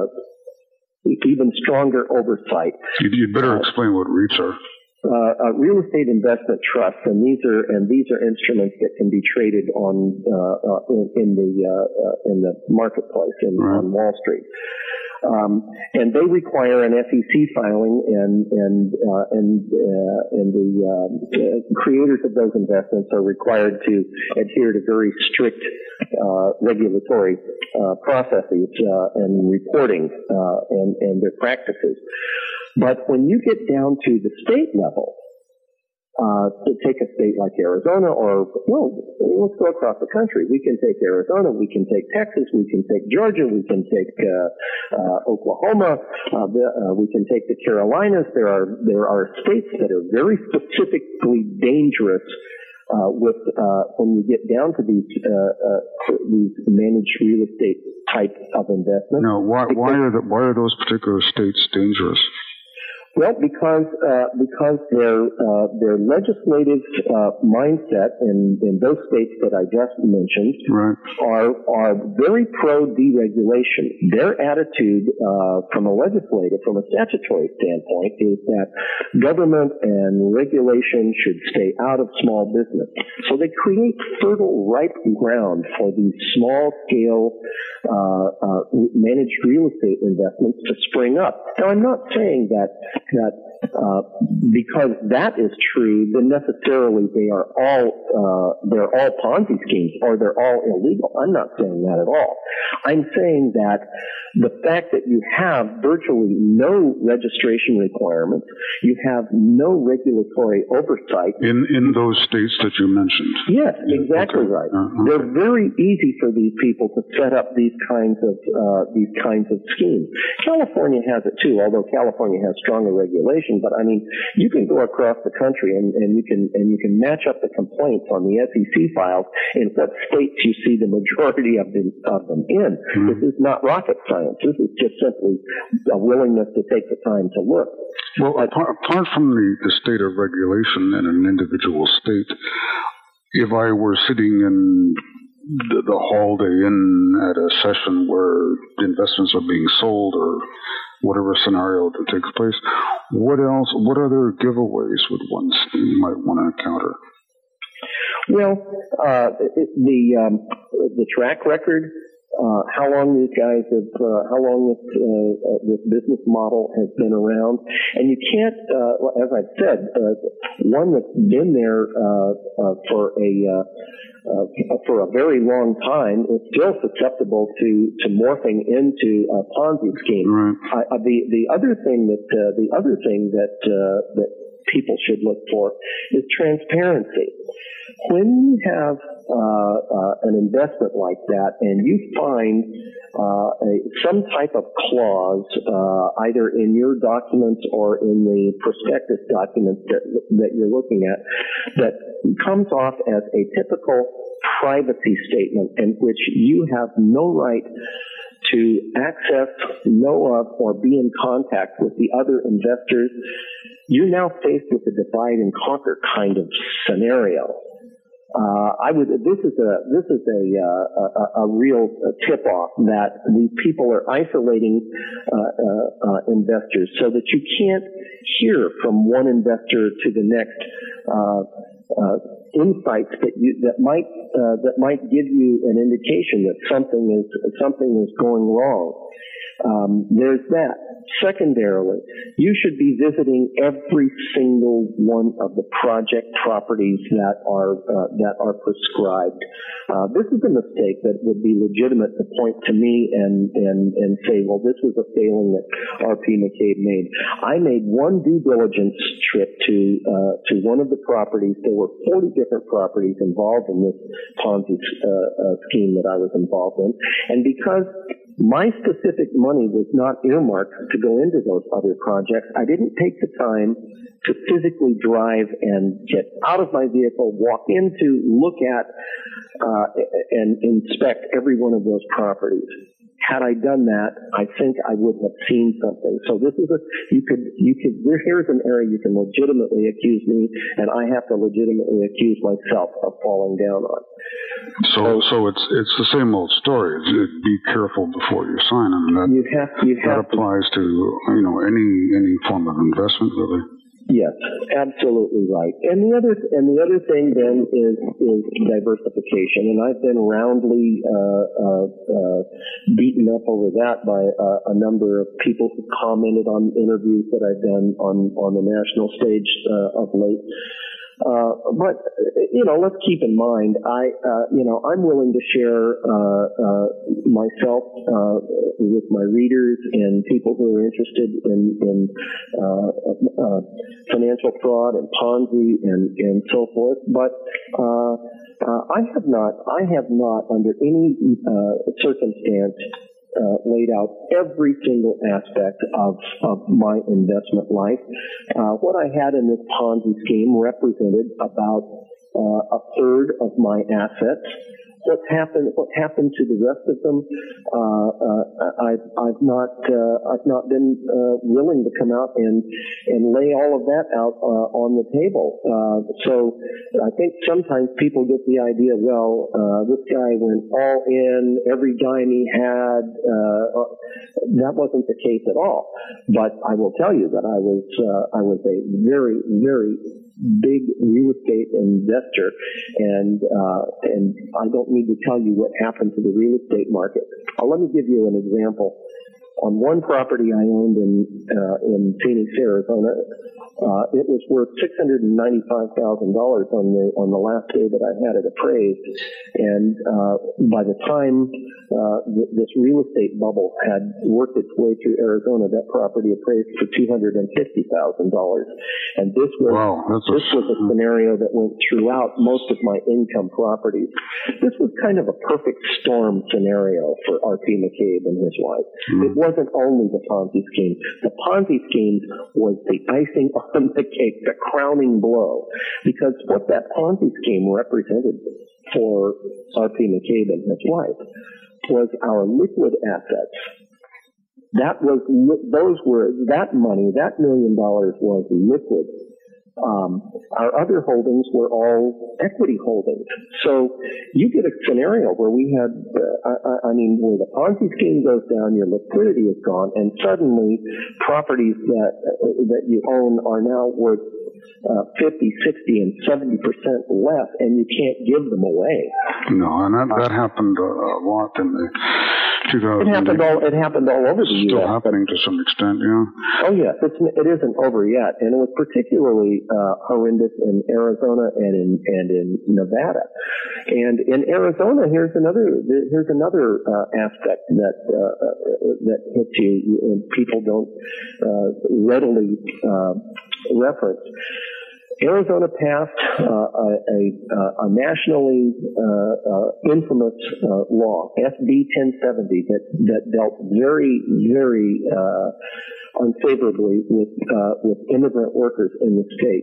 even stronger oversight. You'd better uh, explain what REITs are. Uh, uh, real estate investment trusts, and these are and these are instruments that can be traded on uh, uh, in, in the uh, uh, in the marketplace in, right. on Wall Street, um, and they require an S E C filing, and and uh, and uh, and the uh, creators of those investments are required to adhere to very strict uh, regulatory uh, processes uh, and reporting uh, and and their practices. But when you get down to the state level, uh, to take a state like Arizona, or, well, let's go across the country. We can take Arizona, we can take Texas, we can take Georgia, we can take uh, uh, Oklahoma, uh, the, uh, we can take the Carolinas. There are there are states that are very specifically dangerous uh, with uh, when you get down to these uh, uh, these managed real estate type of investment. No, why why are the, why are those particular states dangerous? Well, because uh, because their uh, their legislative uh, mindset in, in those states that I just mentioned right. are are very pro deregulation. Their attitude uh, from a legislative, from a statutory standpoint, is that government and regulation should stay out of small business. So they create fertile, ripe ground for these small scale uh, uh, managed real estate investments to spring up. Now, I'm not saying that. that uh, because that is true, then necessarily they are all uh, they're all Ponzi schemes or they're all illegal. I'm not saying that at all. I'm saying that the fact that you have virtually no registration requirements, you have no regulatory oversight in in those states that you mentioned. Yes, exactly okay. right. Uh-huh. They're very easy for these people to set up these kinds of uh, these kinds of schemes. California has it too, although California has stronger regulations. information, but I mean, you can go across the country and, and you can and you can match up the complaints on the S E C files in what states you see the majority of them, of them in. Mm-hmm. This is not rocket science. This is just simply a willingness to take the time to look. Well, apart, apart from the, the state of regulation in an individual state, if I were sitting in the, the Holiday Inn at a session where investments are being sold or whatever scenario that takes place, what else, what other giveaways would one might want to encounter? Well, uh, the um, the track record, uh, how long these guys have, uh, how long this uh, this business model has been around, and you can't, uh, as I've said, uh, one that's been there uh, uh, for a uh, uh, for a very long time is still susceptible to, to morphing into a Ponzi scheme. Right. Uh, the the other thing that uh, the other thing that uh, that people should look for is transparency. When you have uh, uh, an investment like that and you find uh, a, some type of clause uh, either in your documents or in the prospectus documents that, that you're looking at that comes off as a typical privacy statement in which you have no right to access, know of, or be in contact with the other investors, you're now faced with a divide and conquer kind of scenario. Uh, I would. This is a this is a uh, a, a real tip off that these people are isolating uh, uh, uh, investors so that you can't hear from one investor to the next uh, uh, insights that you that might uh, that might give you an indication that something is something is going wrong. Um, there's that. Secondarily, you should be visiting every single one of the project properties that are uh, that are prescribed. Uh, this is a mistake that would be legitimate to point to me and and and say, well, this was a failing that R P McCabe made. I made one due diligence trip to uh, to one of the properties. There were forty different properties involved in this Ponzi uh, uh, scheme that I was involved in, and because my specific money was not earmarked to go into those other projects, I didn't take the time to physically drive and get out of my vehicle, walk into, look at, uh, and inspect every one of those properties. Had I done that, I think I would have seen something. So this is a, you could, you could, here's an area you can legitimately accuse me, and I have to legitimately accuse myself of falling down on. So, so it's it's the same old story. It's, it, be careful before you sign them. That, you have, you that have applies to, you know, any any form of investment, really. Yes, absolutely right. And the other and the other thing then is is diversification, and I've been roundly uh, uh, uh, beaten up over that by uh, a number of people who commented on interviews that I've done on on the national stage uh, of late. Uh, but, you know, let's keep in mind, I, uh, you know, I'm willing to share, uh, uh, myself, uh, with my readers and people who are interested in, in, uh, uh, financial fraud and Ponzi and, and so forth. But, uh, uh, I have not, I have not under any, uh, circumstance, Uh, laid out every single aspect of, of my investment life. Uh, what I had in this Ponzi scheme represented about uh, a third of my assets. What happened? What happened to the rest of them? Uh, uh, I've, I've not, uh, I've not been uh, willing to come out and and lay all of that out uh, on the table. Uh, so I think sometimes people get the idea, well, uh, this guy went all in, every dime he had. Uh, that wasn't the case at all. But I will tell you that I was, uh, I was a very, very big real estate investor, and uh, and I don't need to tell you what happened to the real estate market. Uh, let me give you an example. On one property I owned in uh, in Phoenix, Arizona, Uh, it was worth six hundred ninety-five thousand dollars on the on the last day that I had it appraised, and uh, by the time uh, th- this real estate bubble had worked its way through Arizona, that property appraised for two hundred fifty thousand dollars, and this was wow, that's this a... was a scenario that went throughout most of my income properties. This was kind of a perfect storm scenario for R P McCabe and his wife. Mm-hmm. It wasn't only the Ponzi scheme. The Ponzi scheme was the icing on the cake, the crowning blow, because what that Ponzi scheme represented for R P McCabe and his wife was our liquid assets. That was, those were, that money, that million dollars was liquid. Um, our other holdings were all equity holdings. So you get a scenario where we had, uh, I, I mean, where the Ponzi scheme goes down, your liquidity is gone, and suddenly properties that uh, that you own are now worth uh, fifty, sixty, and seventy percent less, and you can't give them away. No, and that, that happened a, a lot in the two thousand. It happened all. It happened all over the U S. Still happening to some extent, yeah. Oh yes, it's, it isn't over yet, and it was particularly uh, horrendous in Arizona and in and in Nevada. And in Arizona, here's another here's another uh, aspect that uh, that hits you and people don't uh, readily uh, reference. Arizona passed uh, a, a, a nationally uh, uh, infamous uh, law, S B ten seventy, that, that dealt very, very uh, unfavorably with uh, with immigrant workers in the state.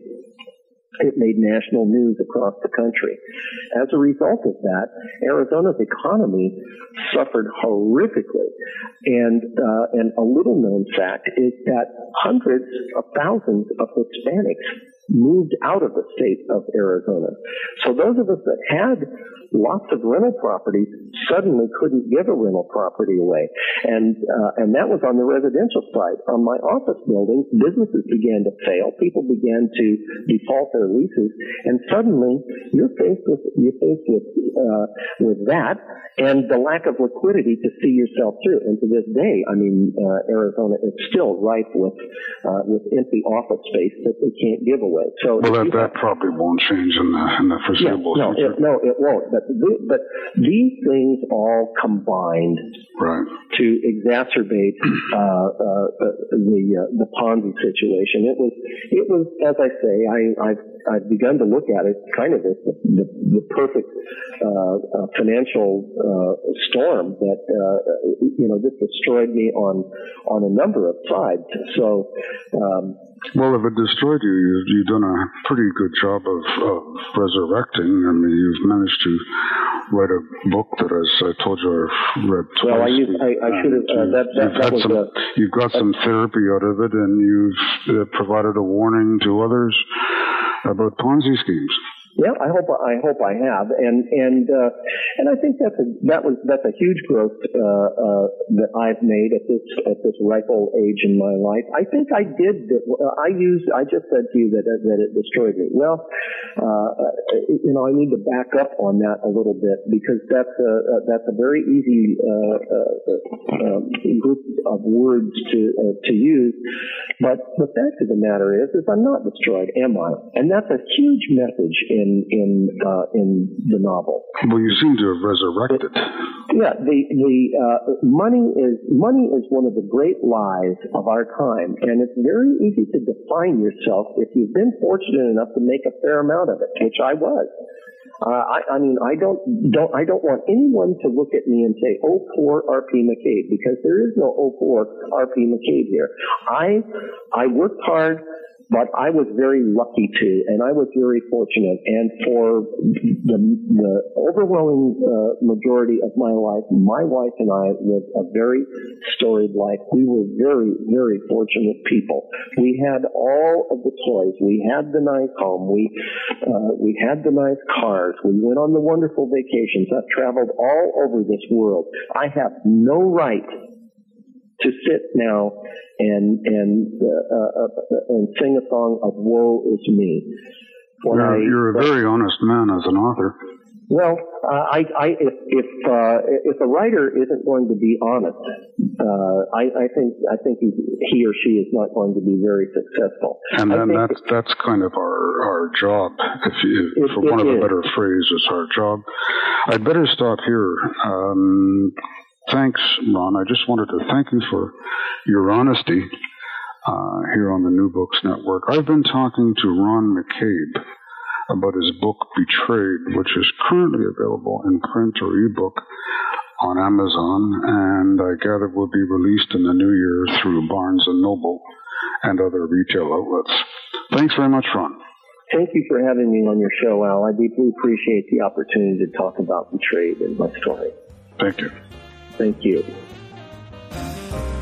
It made national news across the country. As a result of that, Arizona's economy suffered horrifically. And uh, and a little known fact is that hundreds of thousands of Hispanics moved out of the state of Arizona. So those of us that had lots of rental properties suddenly couldn't give a rental property away. And uh, and that was on the residential side. On my office building, businesses began to fail. People began to default their leases. And suddenly you're faced with, you're faced with, uh, with that and the lack of liquidity to see yourself through. And to this day, I mean, uh, Arizona is still rife with, uh, with empty office space that they can't give away. So well, that, that probably won't change in the, in the foreseeable yeah, no, future. It, no, it won't. But the, but these things all combined right. to exacerbate uh, uh, the uh, the Ponzi situation. It was it was as I say, I I've, I've begun to look at it kind of as the the, the perfect uh, uh, financial uh, storm that uh, you know this destroyed me on on a number of sides. So. Um, Well, if it destroyed you, you've, you've done a pretty good job of, of resurrecting. I mean, you've managed to write a book that, as I told you, I've read twice. Well, I, used, I, I should have. Uh, that, that, you've, that had was some, a, you've got some therapy out of it, and you've uh, provided a warning to others about Ponzi schemes. Yeah, I hope I hope I have, and and uh, and I think that's a that was that's a huge growth uh, uh, that I've made at this at this ripe old age in my life. I think I did. I used. I just said to you that that it destroyed me. Well, uh, you know, I need to back up on that a little bit because that's a that's a very easy uh, uh, um, group of words to uh, to use. But the fact of the matter is, is I'm not destroyed, am I? And that's a huge message in. in in uh, in the novel. Well, you seem to have resurrected. Yeah, the the uh, money is money is one of the great lies of our time, and it's very easy to define yourself if you've been fortunate enough to make a fair amount of it, which I was. Uh, I, I mean, I don't don't I don't want anyone to look at me and say, "Oh, poor R P McCabe," because there is no "Oh, poor R P McCabe" here. I I worked hard. But I was very lucky too, and I was very fortunate. And for the, the overwhelming uh, majority of my life, my wife and I lived a very storied life. We were very, very fortunate people. We had all of the toys. We had the nice home. We uh, we had the nice cars. We went on the wonderful vacations. I've traveled all over this world. I have no right to sit now and and uh, uh, and sing a song of woe is me. You're, I, you're a very honest man as an author. Well, uh, I, I, if if, uh, if a writer isn't going to be honest, uh, I, I think I think he, he or she is not going to be very successful. And then that's that's kind of our our job, if you, it, for one it of is. the better phrases, our job. I'd better stop here. Um, thanks, Ron. I just wanted to thank you for your honesty uh, here on the New Books Network. I've been talking to Ron McCabe about his book Betrayed, which is currently available in print or ebook on Amazon, and I gather will be released in the new year through Barnes and Noble and other retail outlets. Thanks very much, Ron. Thank you for having me on your show, Al. I deeply appreciate the opportunity to talk about Betrayed and my story. Thank you. Thank you.